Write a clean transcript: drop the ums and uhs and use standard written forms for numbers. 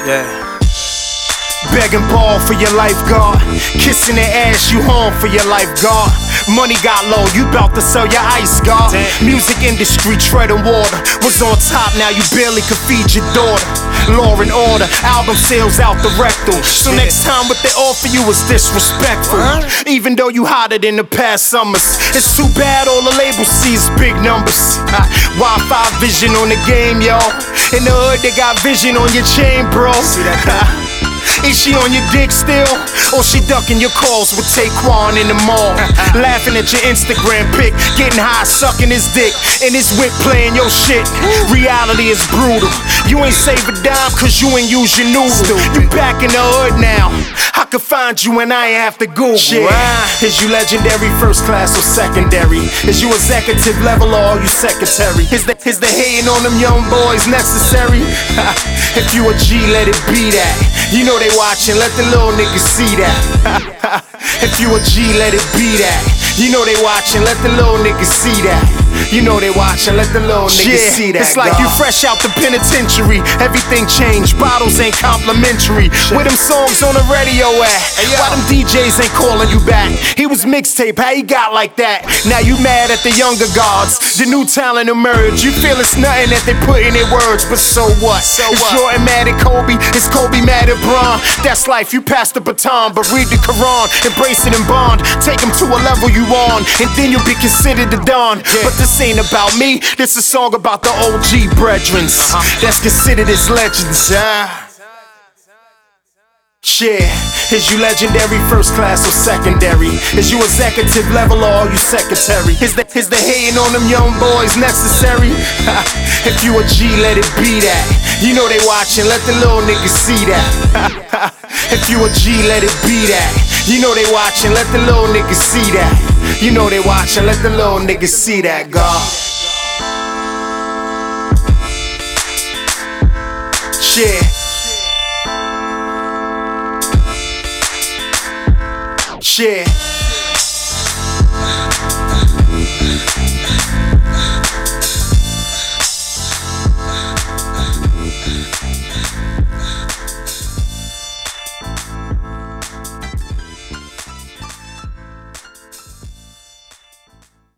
Yeah. Begging ball for your lifeguard, kissing their ass, you home for your lifeguard. Money got low, you bout to sell your ice guard. Music industry treading water, was on top, now you barely could feed your daughter. Law and order, album sales out the rectal. So next time what they offer you is disrespectful. Even though you hotter than the past summers, it's too bad all the labels see is big numbers. Wi-Fi vision on the game, y'all. In the hood they got vision on your chain, bro. See that? Is she on your dick still? Or she ducking your calls with Taekwon in the mall? Laughing at your Instagram pic, getting high, sucking his dick, and his whip playing your shit. Reality is brutal. You ain't save a dime cause you ain't use your noodle. You back in the hood now. I could find you and I ain't have to Google. Is you legendary, first class or secondary? Is you executive level or are you secretary? Is the hating on them young boys necessary? If you a G, let it be that. You know they watching, let the little niggas see that. If you a G, let it be that. You know they watching, let the little niggas see that. You know they watching, let the little niggas see that. It's like you fresh out the penitentiary. Everything changed, bottles ain't complimentary. Where them songs on the radio at? Why them DJs ain't calling you back? He was mixtape, how he got like that? Now you mad at the younger gods. The new talent emerged. You feel it's nothing that they put in their words, but so what? Is Jordan mad at Kobe? Is Kobe mad at Bron? That's life, you pass the baton, but read the Quran, embrace it and bond. Take them to a level you on, and then you'll be considered the Don. But this ain't about me, this is a song about the OG brethrens that's considered as legends. Yeah, is you legendary, first class or secondary? Is you executive level or are you secretary? Is the hating on them young boys necessary? If you a G, let it be that. You know they watching, let the little niggas see that. If you a G, let it be that. You know they watching, let the little niggas see that. You know they watching, let the little niggas see that, God. Yeah. Yeah.